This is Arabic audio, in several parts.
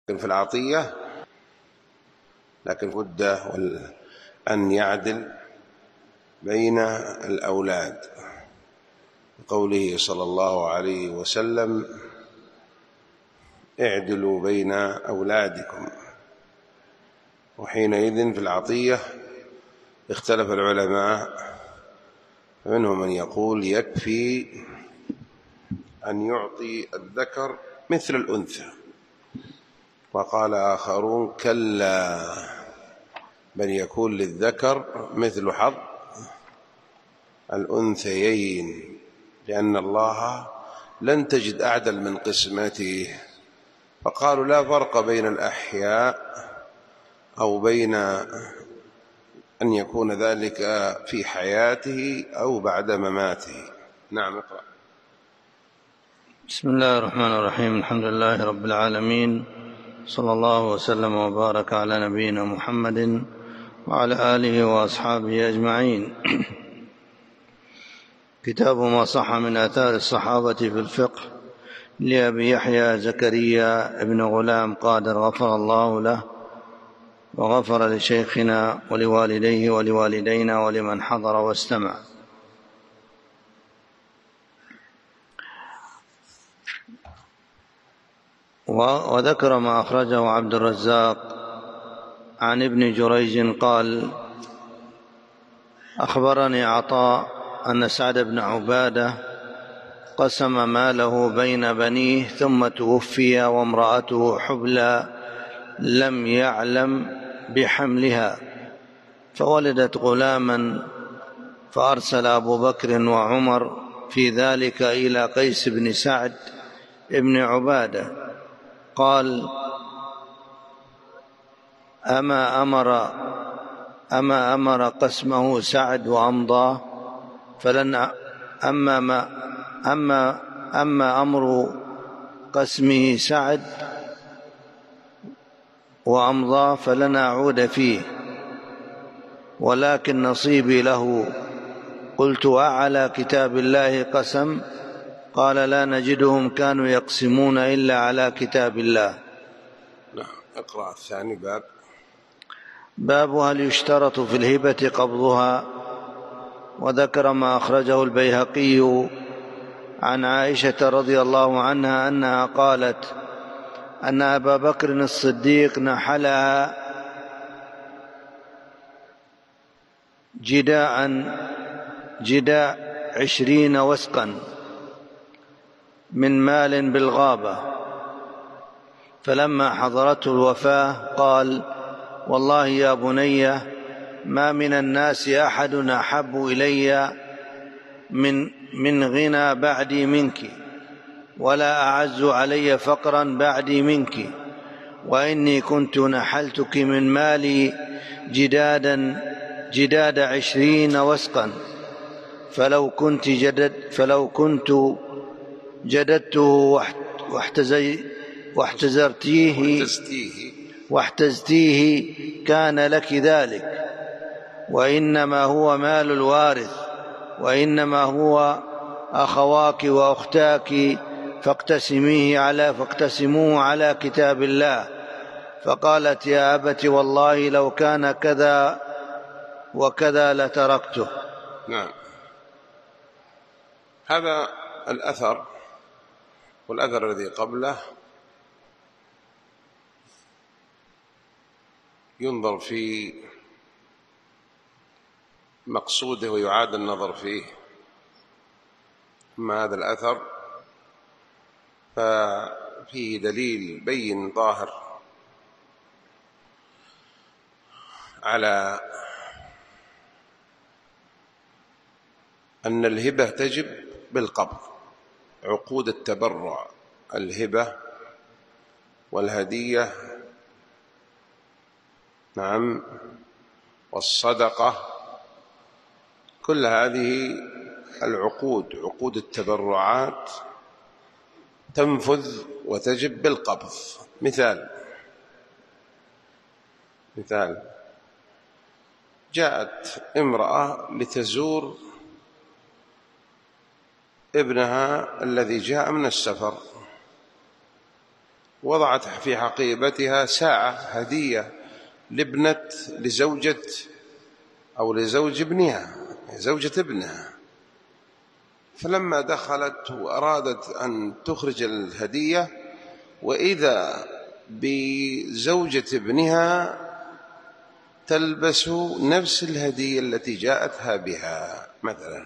في العطية، لكن بد أن يعدل بين الأولاد، قوله صلى الله عليه وسلم: اعدلوا بين أولادكم. وحينئذ في العطية اختلف العلماء، فمنهم من يقول يكفي أن يعطي الذكر مثل الأنثى، وقال آخرون كلا، بل يكون للذكر مثل حظ الأنثيين، لأن الله لن تجد أعدل من قسمته. فقالوا لا فرق بين الأحياء أو بين أن يكون ذلك في حياته أو بعد مماته. نعم، اقرأ. بسم الله الرحمن الرحيم. الحمد لله رب العالمين، صلى الله وسلم وبارك على نبينا محمد وعلى آله وأصحابه أجمعين. كتاب ما صح من آثار الصحابة في الفقه، لأبي يحيى زكريا بن غلام قادر غفر الله له وغفر لشيخنا ولوالديه ولوالدينا ولمن حضر واستمع. وذكر ما أخرجه عبد الرزاق عن ابن جريج قال: أخبرني عطاء أن سعد بن عبادة قسم ماله بين بنيه ثم توفي وامرأته حبلى لم يعلم بحملها، فولدت غلاما، فأرسل أبو بكر وعمر في ذلك إلى قيس بن سعد بن عبادة قال: أما أمر قسمه سعد وأمضاه فلن أما أمر قسمه سعد وأمضاه فلن أعود فيه، ولكن نصيبي له. قلت: أعلى كتاب الله قسم؟ قال: لا نجدهم كانوا يقسمون إلا على كتاب الله. نعم، اقرأ الثاني. باب هل يشترط في الهبة قبضها. وذكر ما أخرجه البيهقي عن عائشة رضي الله عنها أنها قالت أن أبا بكر الصديق نحلها جداء 20 وسقا من مال بالغابة، فلما حضرته الوفاة قال: والله يا بني، ما من الناس أحد أحب إلي من غنى بعدي منك، ولا أعز علي فقرا بعدي منك، وإني كنت نحلتك من مالي جداد 20 وسقا، فلو كنت جددته واحتزتيه كان لك ذلك، وإنما هو مال الوارث، وإنما هو أخواك وأختاك، فاقتسموه على كتاب الله. فقالت: يا أبت والله لو كان كذا وكذا لتركته. نعم، هذا الأثر والأثر الذي قبله ينظر في مقصوده ويعاد النظر فيه. أما هذا الأثر ففيه دليل بين ظاهر على أن الهبة تجب بالقبض. عقود التبرع، الهبة والهدية، نعم، والصدقة، كل هذه العقود، عقود التبرعات، تنفذ وتجب بالقبض. مثال: جاءت امرأة لتزور ابنها الذي جاء من السفر، وضعت في حقيبتها ساعة هدية لزوجة أو لزوج ابنها، زوجة ابنها. فلما دخلت وأرادت أن تخرج الهدية، وإذا بزوجة ابنها تلبس نفس الهدية التي جاءتها بها مثلا،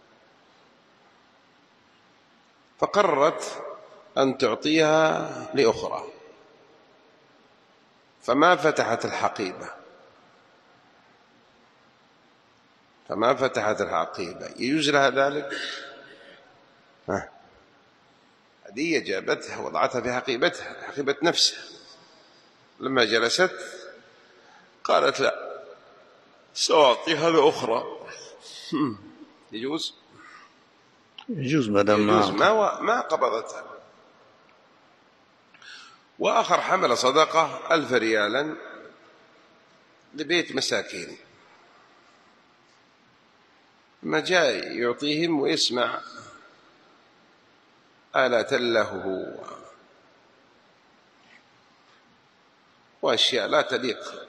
فقررت أن تعطيها لأخرى، فما فتحت الحقيبة. يجوز لها ذلك؟ هدية جابتها وضعتها في حقيبتها، حقيبة نفسها. لما جلست قالت لا، سأعطيها لأخرى. يجوز ما قبضتها. وآخر حمل صدقة 1000 ريالا لبيت مساكين، ما جاء يعطيهم ويسمع آلات له وأشياء لا تليق،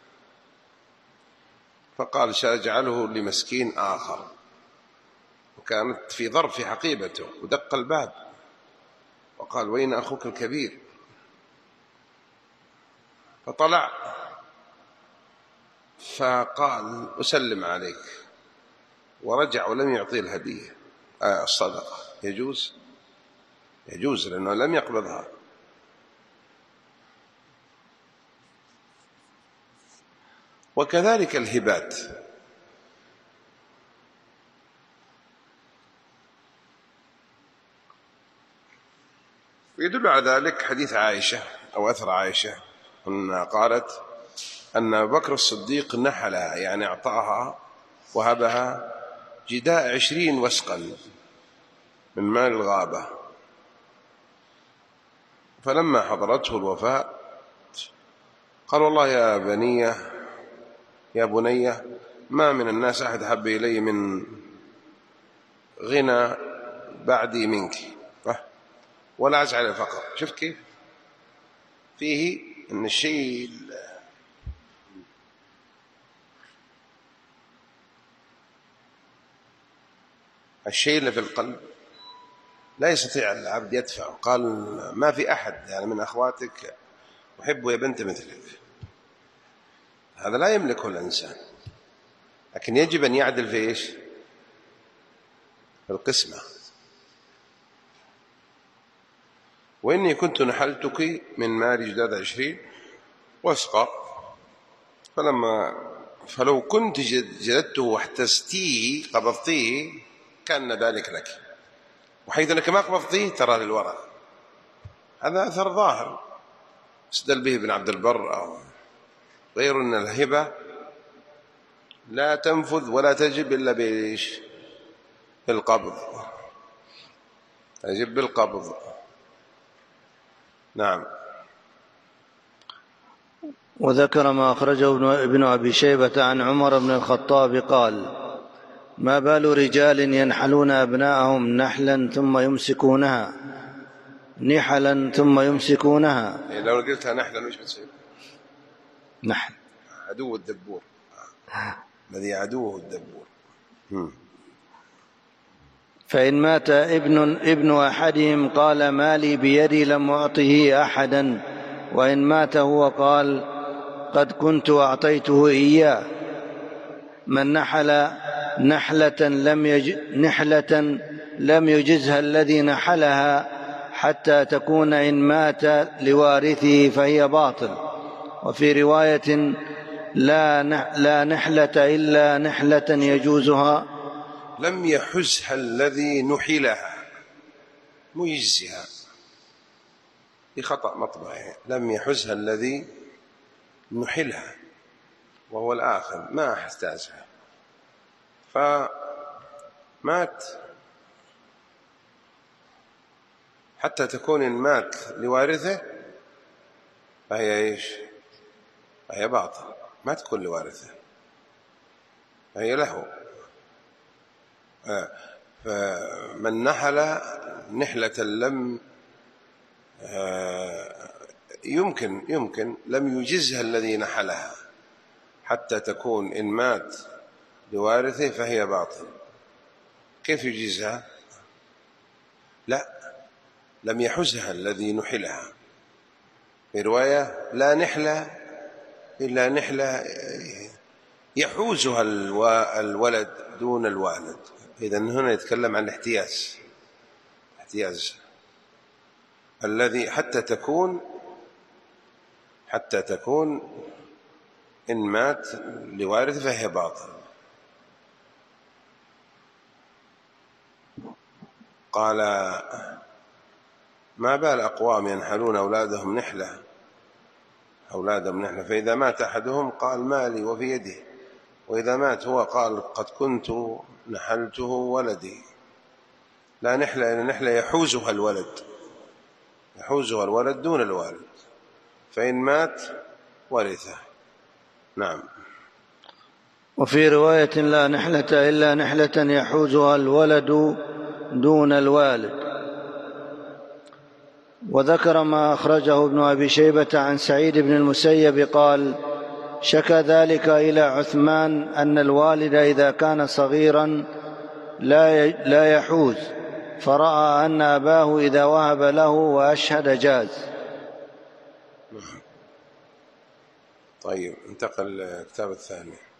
فقال سأجعله لمسكين آخر، وكانت في ظرف في حقيبته، ودق الباب وقال وين أخوك الكبير؟ فطلع فقال أسلم عليك، ورجع ولم يعطي الهدية الصدقة. يجوز لأنه لم يقبضها. وكذلك الهبات، ويدل على ذلك حديث عائشة أو أثر عائشة أنها قالت أن أبا بكر الصديق نحلها، يعني أعطاها وهبها جداء 20 وسقا من مال الغابة. فلما حضرته الوفاة قال والله يا بني ما من الناس أحد أحب إلي من غنى بعدي منك ولا أزعل الفقر. شفت كيف فيه أن الشيء اللي في القلب لا يستطيع العبد يدفعه. قال ما في أحد يعني من أخواتك أحب يا بنت مثلك، هذا لا يملكه الإنسان، لكن يجب أن يعدل في إيش؟ في القسمة. وإني كنت نحلتك من مال جداد 20 وسقا، فلو كنت جلدته واحتستيه قبضتيه كان ذلك لك، وحيث أنك ما قبضتيه ترى للوراء. هذا أثر ظاهر استدل به ابن عبد البر أو غير أن الهبة لا تنفذ ولا تجب إلا بإيش؟ بالقبض، تجب بالقبض. نعم. وذكر ما أخرجه ابن أبي شيبة عن عمر بن الخطاب قال ما بال رجال ينحلون أبناءهم نحلا ثم يمسكونها نحلا ثم يمسكونها. لو قلتها نحلا وش بتصير؟ نحل عدو الدبور، الذي عدوه الدبور. فإن مات ابن أحدهم قال ما لي بيدي لم أعطه أحدا، وإن مات هو قال قد كنت أعطيته إياه. من نحل نحلة لم يجزها الذي نحلها حتى تكون إن مات لوارثه فهي باطل. وفي رواية لا نحلة إلا نحلة يجوزها. لم يحزها الذي نحلها، مو يجزها، بخطأ مطبعه. لم يحزها الذي نحلها وهو الآخر ما احتاجها، فمات حتى تكون إن مات لوارثه فهي إيش؟ فهي باطل، ما تكون لوارثه، فهي له. فمن نحل نحلة يمكن لم يجزها الذي نحلها حتى تكون إن مات لوارثه فهي باطل. كيف يجزها؟ لا، لم يحزها الذي نحلها. في رواية لا نحلة إلا نحلة يحوزها الولد دون الوالد. إذن هنا يتكلم عن الاحتياز الذي حتى تكون إن مات لوارث فهي باطل. قال ما بال أقوام ينحلون أولادهم نحلة فإذا مات أحدهم قال مالي وفي يده، وإذا مات هو قال قد كنت نحلته ولدي. لا نحلة إن نحلة يحوزها الولد دون الوالد، فإن مات ورثه. نعم. وفي رواية لا نحلة إلا نحلة يحوزها الولد دون الوالد. وذكر ما أخرجه ابن أبي شيبة عن سعيد بن المسيب قال شكى ذلك إلى عثمان أن الوالد إذا كان صغيرا لا يحوز، فرأى أن أباه إذا وهب له وأشهد جاز. طيب، انتقل الكتاب الثاني.